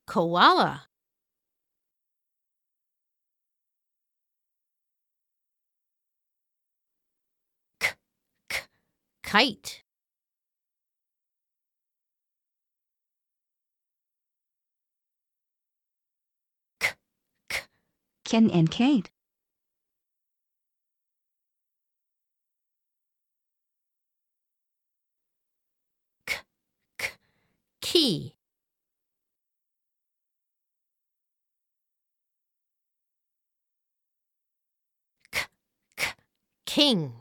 Koala. K, k, kite. K, k, Ken and Kate. k, k, key. K, k, king.